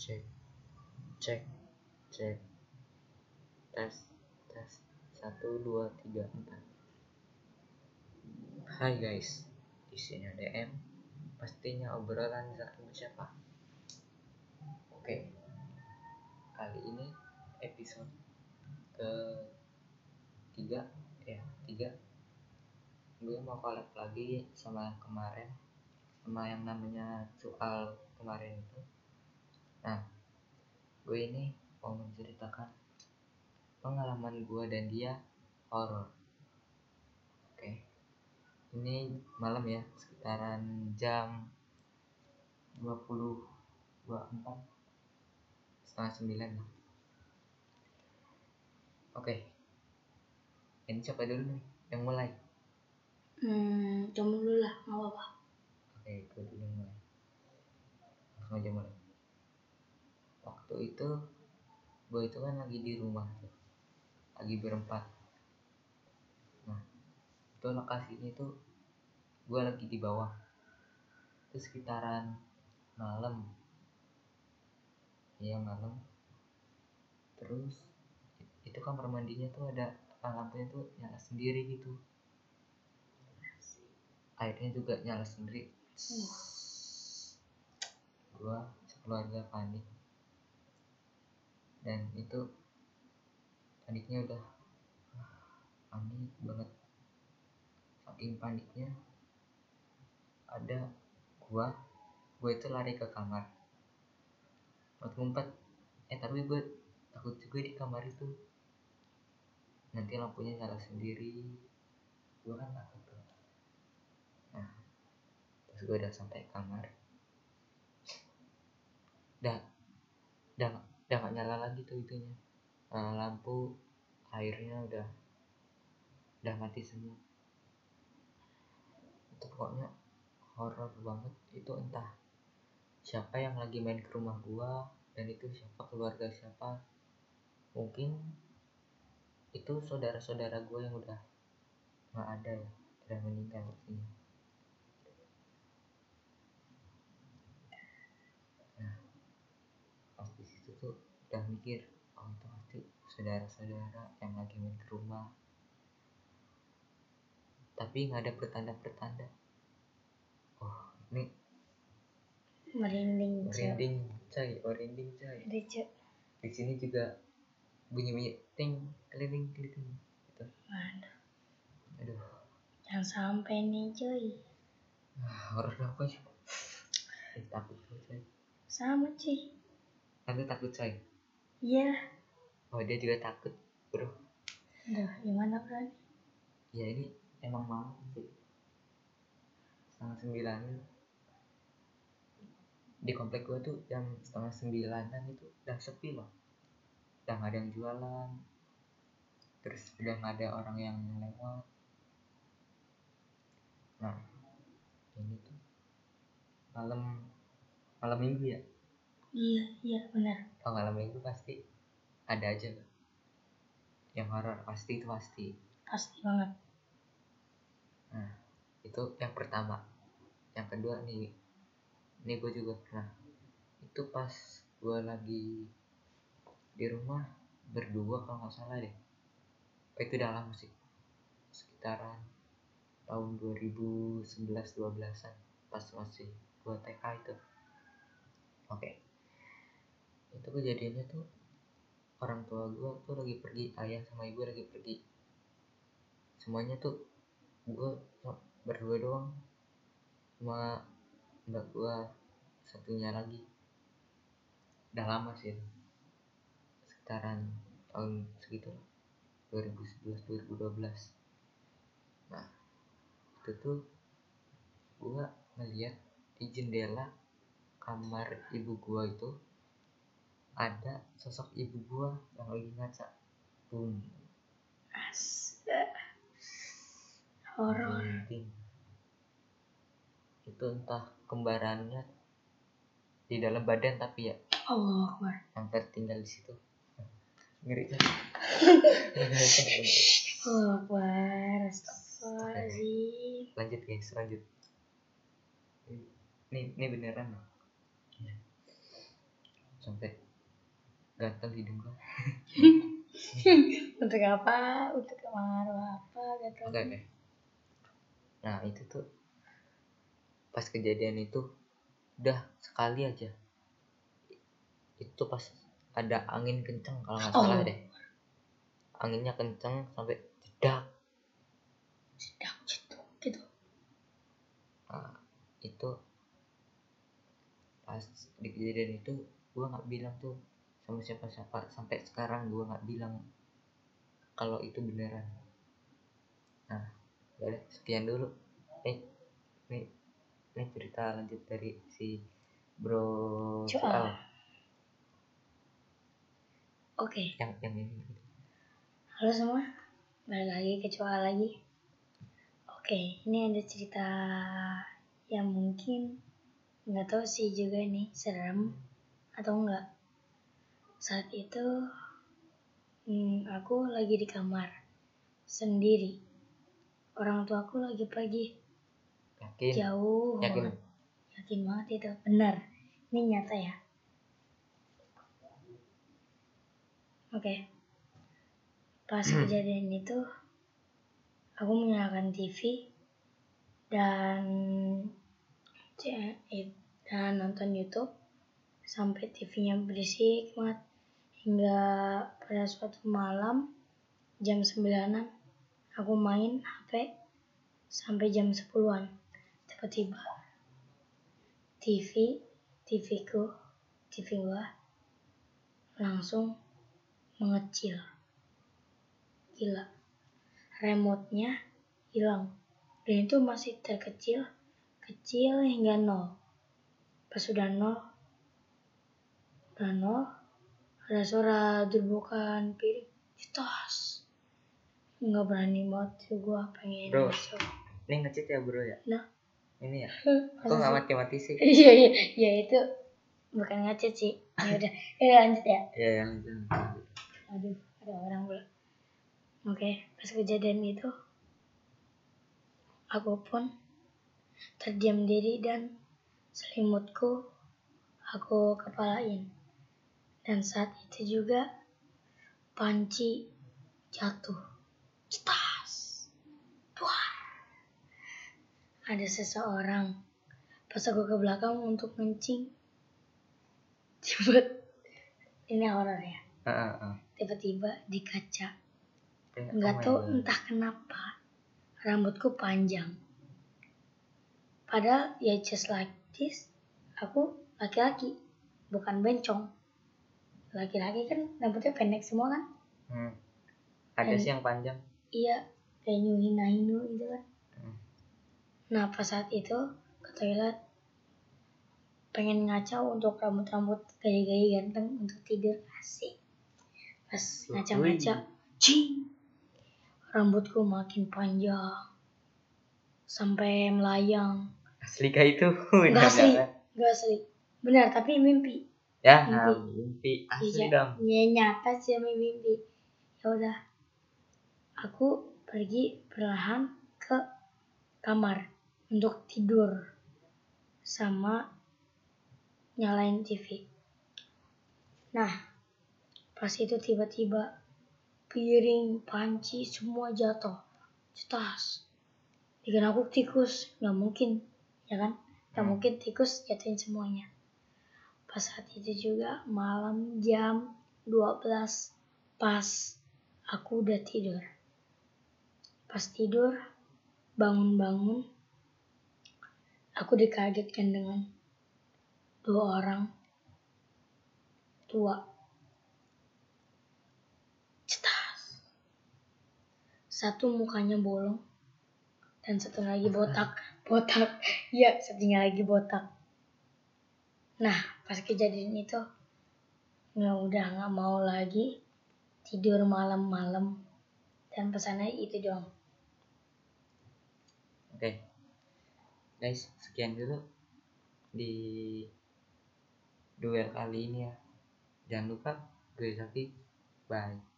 Cek, cek, cek. Tes, tes. 1, 2, 3, 4. Hai guys, di sini ada M. Pastinya obrolan sama siapa? Oke, kali ini episode ke-3 3. Gue mau collab lagi sama yang kemarin, sama yang namanya soal kemarin itu. Nah, gue ini mau menceritakan pengalaman gue dan dia horor. Oke, ini malam ya, sekitaran jam 20.24, setengah 9 lah. Oke, ini siapa dulu nih yang mulai? Kamu dulu lah, nggak apa-apa. Oke, gue dulu yang mulai. Langsung aja mulai. Waktu itu gue itu kan lagi di rumah tuh, lagi berempat. Nah, itu lokasinya tuh gue lagi di bawah. Itu sekitaran malam. Iya malam. Terus itu kamar mandinya tuh ada lampunya tuh nyala sendiri gitu. Airnya juga nyala sendiri. Gua sekeluarga panik. Dan itu paniknya udah panik banget. Saking paniknya ada gua itu lari ke kamar. Ngumpet. Tapi gue takut juga di kamar itu. Nanti lampunya nyala sendiri. Gue kan takut tuh. Nah, terus gue udah sampai kamar. Udah gak nyala lagi tuh itunya. Lampu, airnya udah mati semua. Itu pokoknya horor banget. Itu entah siapa yang lagi main ke rumah gua, dan itu siapa, keluarga siapa. Mungkin itu saudara-saudara gua yang udah gak ada ya, udah meninggal sini. Nah, pas di situ tuh udah mikir, oh itu pasti saudara-saudara yang lagi main ke rumah. Tapi nggak ada pertanda-pertanda. Oh, ini Merinding, coy. Di sini juga bunyi ting keliling gitu. Aduh, jangan sampai nih cuy. horor apa sih? Takut coy. Sama cuy. Aku takut coy. Iya. Oh, dia juga takut, bro. Aduh, gimana kan? Ya ini emang malam sih, setengah 9. Di komplek gue tuh jam setengah 9-an itu udah sepi loh. Udah gak ada yang jualan. Terus udah gak ada orang yang lewat. Nah, ini tuh malam minggu ya. Iya benar. Oh, malam minggu pasti ada aja loh yang horor, pasti Banget. Nah, itu yang pertama. Yang kedua nih, ini gue juga pernah. Itu pas gue lagi di rumah berdua kalau nggak salah deh. Itu udah lama sih, sekitaran tahun 2011-12an, pas masih gue TK itu. Oke. Itu kejadiannya tuh orang tua gue tuh lagi pergi, ayah sama ibu lagi pergi. Semuanya tuh gue berdua doang sama mbak gue satunya lagi. Udah lama sih itu, sekitaran tahun segitu lah, 2011-2012. Nah, itu tuh gue ngeliat di jendela kamar ibu gue itu ada sosok ibu gue yang lagi ngaca. Boom. Horor. Itu entah kembarannya di dalam badan, tapi ya Allah Akbar. yang tertinggal di situ. Ngeri kan? Allah Akbar. Astagfirullahaladzim. Lanjut guys, lanjut. Ini beneran loh. sampai gatal hidung gua. Untuk apa? Untuk pengaruh apa? Gitu. Oke. Nah itu tuh pas kejadian itu udah sekali aja. Itu pas ada angin kenceng kalau nggak salah deh. Anginnya kenceng sampai jedak. Gitu. Nah, itu pas di kejadian itu gue nggak bilang tuh sama siapa-siapa, sampai sekarang gue nggak bilang kalau itu beneran. Nah udah sekian dulu. Ini cerita lanjut dari si bro Cual. Oke. Yang ini. Halo semua, balik lagi ke Cual lagi. Oke, ini ada cerita yang mungkin nggak tahu sih juga nih serem atau enggak. Saat itu aku lagi di kamar sendiri. Orang tuaku lagi pergi. Yakin? Jauh. Yakin banget itu. Benar. Ini nyata ya. Oke. Pas kejadian itu aku menyalakan TV dan nonton YouTube sampai TV-nya berisik banget hingga pada suatu malam jam 9-an aku main HP sampai jam 10-an. Tiba-tiba TV gua langsung mengecil. Gila. Remote-nya hilang. Dan itu masih kecil hingga 0. Pas sudah 0 ada suara derbukan piring di tas. Nggak berani banget gua pengen bro masuk. Ini ngecit ya bro ya? Nah ini ya kok nggak mati sih? Iya itu bukan ngecit sih. Ya udah lanjut ya. Iya lanjut. Aduh ada orang pula. Oke, pas kejadian itu aku pun terdiam diri dan selimutku aku kepalain. Dan saat itu juga panci jatuh. Cetas. Duar. Ada seseorang. Pas aku ke belakang untuk ngencing. Ini horor ya. Tiba-tiba di kaca. Nggak tahu entah kenapa rambutku panjang. Padahal ya just like this. Aku laki-laki. Bukan bencong. Laki-laki kan rambutnya pendek semua kan. Ada sih yang panjang. Iya, kayak hinu gitu kan. Nah pas saat itu ke toilet pengen ngaca untuk rambut gaya-gaya ganteng untuk tidur asik. Pas ngaca-ngaca, cing, rambutku makin panjang sampai melayang. Asli kah itu? Gak asli. Benar tapi mimpi. Ya mimpi asli dong. Ya nyata sih mimpi. Ya udah, aku pergi perlahan ke kamar untuk tidur sama nyalain TV. Nah, pas itu tiba-tiba piring, panci semua jatuh. Cetas. Dikira aku tikus, nggak mungkin, ya kan? Nggak mungkin tikus jatuhin semuanya. Pas saat itu juga malam jam 12 pas aku udah tidur. Pas tidur, bangun-bangun, aku dikagetkan dengan 2 orang tua. Cetas. Satu mukanya bolong dan satu lagi botak. Iya, satunya lagi botak. Nah, pas kejadian itu udah nggak mau lagi tidur malam-malam dan pesannya itu doang. Oke. Guys, sekian dulu di duel kali ini ya. Jangan lupa gue Zaki. Bye.